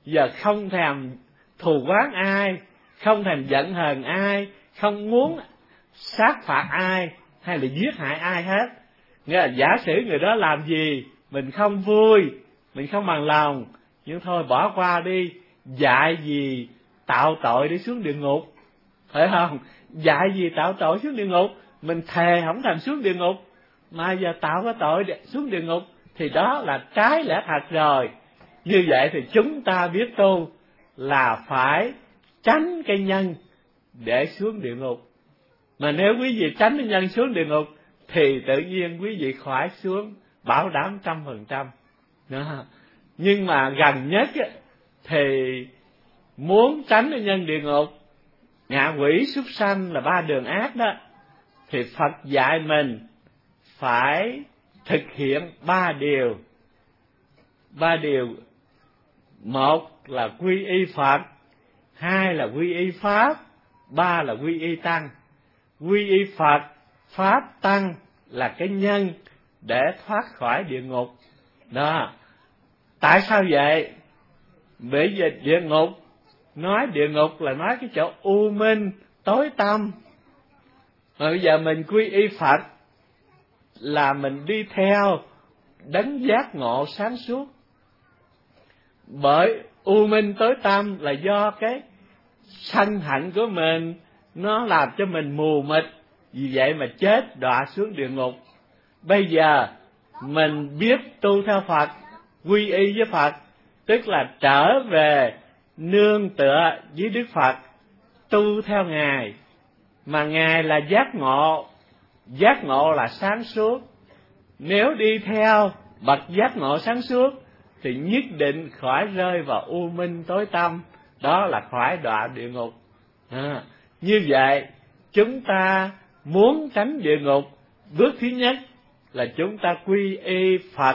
giờ không thèm thù oán ai, không thèm giận hờn ai, không muốn sát phạt ai hay là giết hại ai hết. Nghĩa là giả sử người đó làm gì mình không vui, mình không bằng lòng, nhưng thôi bỏ qua đi, dạy gì tạo tội để xuống địa ngục, phải không? Dạy gì tạo tội xuống địa ngục, mình thề không thèm xuống địa ngục, mà giờ tạo cái tội xuống địa ngục thì đó là trái lẽ thật rồi. Như vậy thì chúng ta biết tu là phải tránh cái nhân để xuống địa ngục. Mà nếu quý vị tránh cái nhân xuống địa ngục thì tự nhiên quý vị khỏi xuống, bảo đảm 100%. Nhưng mà gần nhất thì muốn tránh cái nhân địa ngục, ngạ quỷ súc sanh là 3 đường ác đó, thì Phật dạy mình phải thực hiện 3 điều. 3 điều: một là quy y Phật, 2 là quy y Pháp, 3 là quy y Tăng. Quy y Phật, Pháp, Tăng là cái nhân để thoát khỏi địa ngục. Đó. Tại sao vậy? Bởi vì địa ngục, nói địa ngục là nói cái chỗ u minh, tối tăm. Mà bây giờ mình quy y Phật là mình đi theo đấng giác ngộ sáng suốt. Bởi u minh tối tăm là do cái sân hạnh của mình, nó làm cho mình mù mịt, vì vậy mà chết đọa xuống địa ngục. Bây giờ mình biết tu theo Phật, quy y với Phật, tức là trở về nương tựa với Đức Phật, tu theo Ngài. Mà Ngài là giác ngộ là sáng suốt. Nếu đi theo bậc giác ngộ sáng suốt thì nhất định khỏi rơi vào u minh tối tăm, đó là khỏi đọa địa ngục. Như vậy chúng ta muốn tránh địa ngục, bước thứ nhất là chúng ta quy y Phật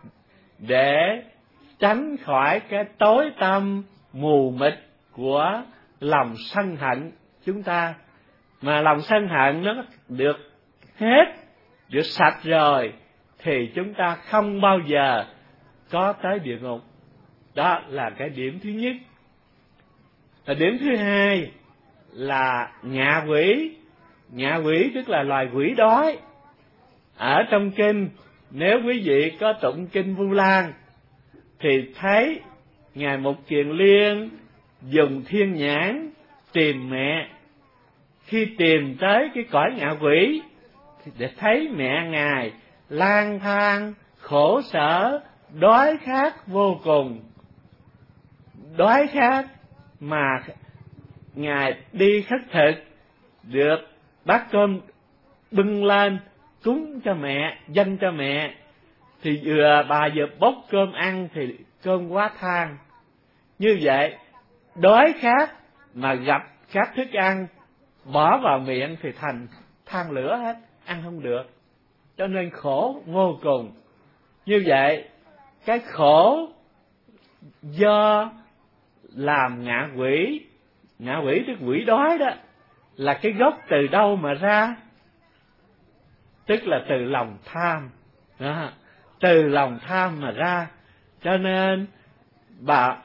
để tránh khỏi cái tối tăm mù mịt của lòng sân hận chúng ta. Mà lòng sân hận nó được hết, được sạch rồi thì chúng ta không bao giờ có tới địa ngục. Đó là cái điểm thứ nhất. Và điểm thứ hai là ngạ quỷ. Ngạ quỷ tức là loài quỷ đói. Ở trong kinh, nếu quý vị có tụng kinh Vu Lan thì thấy Ngài Mục Kiền Liên dùng thiên nhãn tìm mẹ. Khi tìm tới cái cõi ngạ quỷ thì để thấy mẹ Ngài lang thang, khổ sở, đói khát vô cùng. Đói khát mà Ngài đi khất thực, được bát cơm bưng lên cúng cho mẹ, dâng cho mẹ, thì bà vừa bốc cơm ăn thì cơm quá than. Như vậy đói khát mà gặp các thức ăn bỏ vào miệng thì thành than lửa hết, ăn không được, cho nên khổ vô cùng. Như vậy cái khổ do làm ngạ quỷ tức quỷ đói đó, là cái gốc từ đâu mà ra? Tức là từ lòng tham đó, từ lòng tham mà ra. Cho nên bà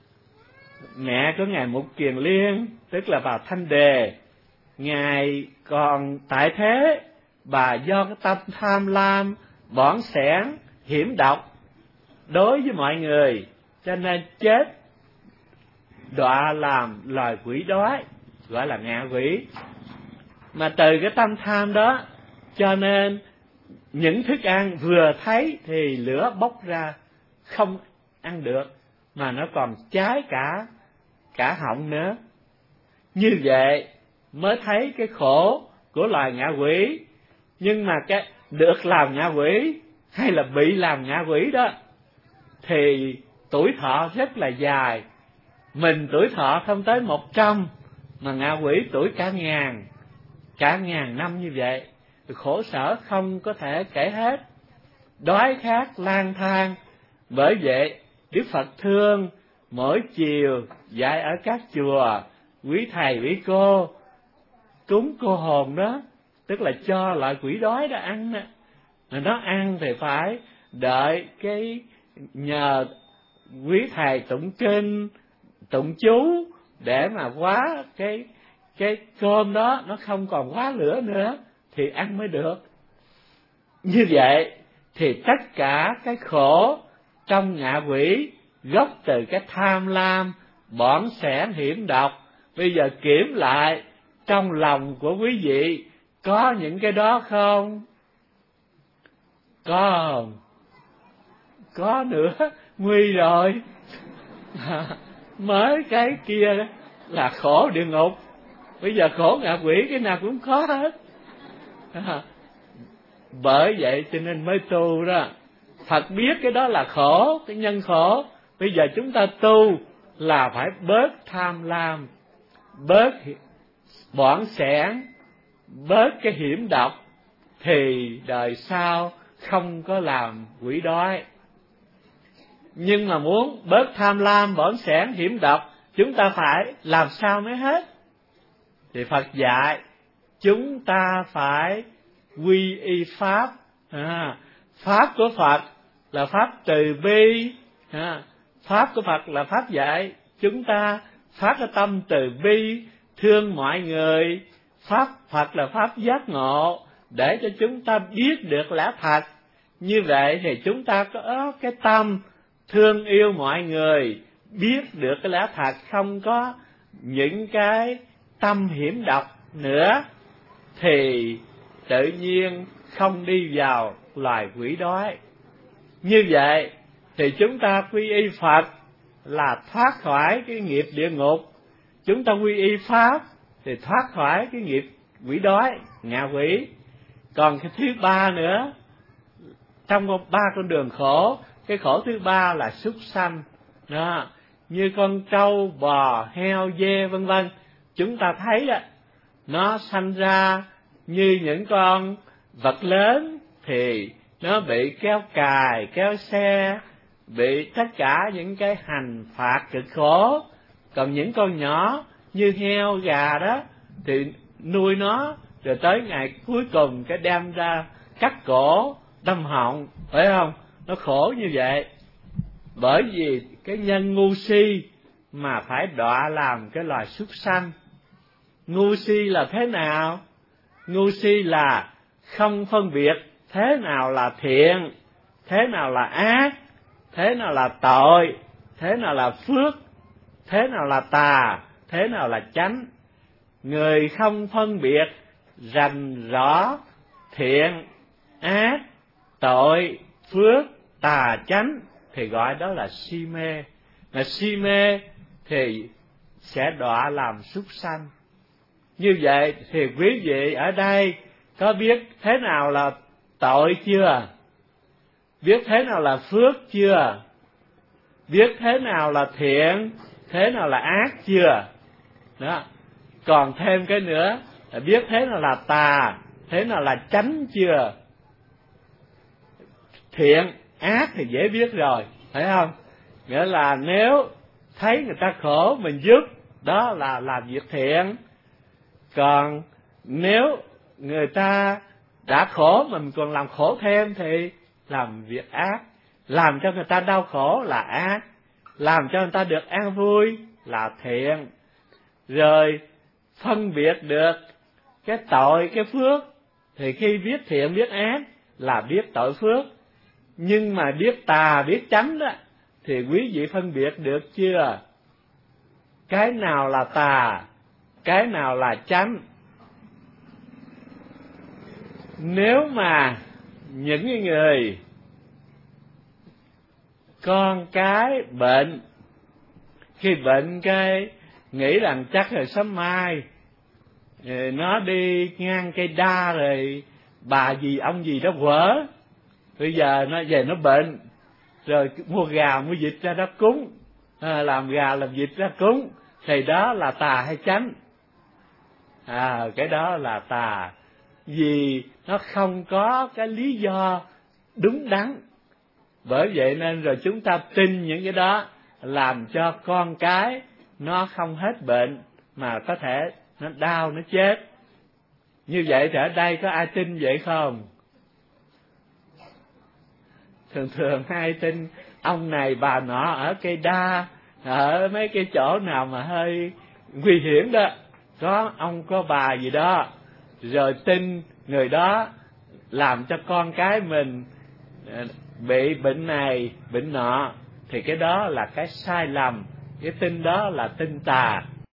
mẹ của Ngài Mục Kiền Liên, tức là bà Thanh Đề, Ngài còn tại thế, bà do cái tâm tham lam, bỏng sẻn, hiểm độc đối với mọi người, cho nên chết đọa làm loài quỷ đói, gọi là ngạ quỷ. Mà từ cái tâm tham đó, cho nên những thức ăn vừa thấy thì lửa bốc ra, không ăn được, mà nó còn cháy cả họng nữa. Như vậy mới thấy cái khổ của loài ngạ quỷ. Nhưng mà cái được làm ngạ quỷ hay là bị làm ngạ quỷ đó thì tuổi thọ rất là dài. Mình tuổi thọ không tới 100, mà ngạ quỷ tuổi cả ngàn năm như vậy, khổ sở không có thể kể hết, đói khát lang thang. Bởi vậy Đức Phật thương mỗi chiều dạy ở các chùa, quý thầy quý cô cúng cô hồn đó, tức là cho loại quỷ đói đó ăn đó. Mà nó ăn thì phải đợi cái nhờ quý thầy tụng kinh, tụng chú để mà hóa cái cơm đó nó không còn hóa lửa nữa thì ăn mới được. Như vậy thì tất cả cái khổ trong ngạ quỷ gốc từ cái tham lam, bỏng sẻn, hiểm độc. Bây giờ kiểm lại trong lòng của quý vị có những cái đó không? Có không? Có nữa, nguy rồi. Mới cái kia là khổ địa ngục, bây giờ khổ ngạ quỷ cái nào cũng có hết. Bởi vậy cho nên mới tu đó. Phật biết cái đó là khổ, cái nhân khổ. Bây giờ chúng ta tu là phải bớt tham lam, bớt bỏng sẻn, bớt cái hiểm độc, thì đời sau không có làm quỷ đói. Nhưng mà muốn bớt tham lam, bỏng sẻn, hiểm độc, chúng ta phải làm sao mới hết? Thì Phật dạy chúng ta phải quy y pháp. Pháp của Phật là pháp từ bi. Pháp của Phật là pháp dạy chúng ta phát cái tâm từ bi, thương mọi người. Pháp Phật là pháp giác ngộ, để cho chúng ta biết được lẽ thật. Như vậy thì chúng ta có cái tâm thương yêu mọi người, biết được cái lẽ thật, không có những cái tâm hiểm độc nữa, thì tự nhiên không đi vào loài quỷ đói. Như vậy thì chúng ta quy y Phật là thoát khỏi cái nghiệp địa ngục, chúng ta quy y Pháp thì thoát khỏi cái nghiệp quỷ đói, ngạ quỷ. Còn cái thứ ba nữa, trong ba con đường khổ, cái khổ thứ ba là súc sanh đó, như con trâu, bò, heo, dê vân vân. Chúng ta thấy đó, nó sanh ra như những con vật lớn thì nó bị kéo cài, kéo xe, bị tất cả những cái hành phạt cực khổ. Còn những con nhỏ như heo, gà đó thì nuôi nó, rồi tới ngày cuối cùng cái đem ra cắt cổ, đâm họng, phải không? Nó khổ như vậy. Bởi vì cái nhân ngu si mà phải đọa làm cái loài súc sanh. Ngu si là thế nào? Ngu si là không phân biệt thế nào là thiện, thế nào là ác, thế nào là tội, thế nào là phước, thế nào là tà, thế nào là chánh. Người không phân biệt rành rõ thiện, ác, tội, phước, tà, chánh thì gọi đó là si mê. Mà si mê thì sẽ đọa làm súc sanh. Như vậy thì quý vị ở đây có biết thế nào là tội chưa? Biết thế nào là phước chưa? Biết thế nào là thiện, thế nào là ác chưa? Đó. Còn thêm cái nữa, biết thế nào là tà, thế nào là chánh chưa? Thiện, ác thì dễ biết rồi, phải không? Nghĩa là nếu thấy người ta khổ mình giúp, đó là làm việc thiện. Còn nếu người ta đã khổ mình còn làm khổ thêm thì làm việc ác. Làm cho người ta đau khổ là ác, làm cho người ta được an vui là thiện. Rồi phân biệt được cái tội, cái phước, thì khi biết thiện biết ác là biết tội phước. Nhưng mà biết tà biết chánh đó thì quý vị phân biệt được chưa? Cái nào là tà, cái nào là chánh? Nếu mà những người con cái bệnh, khi bệnh cái nghĩ rằng chắc là sớm mai nó đi ngang cây đa rồi bà gì ông gì đó quở, bây giờ nó về nó bệnh rồi mua gà mua vịt ra đó cúng, làm gà làm vịt ra cúng, thì đó là tà hay chánh? Cái đó là tà, vì nó không có cái lý do đúng đắn. Bởi vậy nên rồi chúng ta tin những cái đó làm cho con cái nó không hết bệnh, mà có thể nó đau nó chết. Như vậy thì ở đây có ai tin vậy không? Thường thường ai tin ông này bà nọ ở cây đa, ở mấy cái chỗ nào mà hơi nguy hiểm đó, có ông có bà gì đó, rồi tin người đó làm cho con cái mình bị bệnh này bệnh nọ, thì cái đó là cái sai lầm, cái tin đó là tin tà.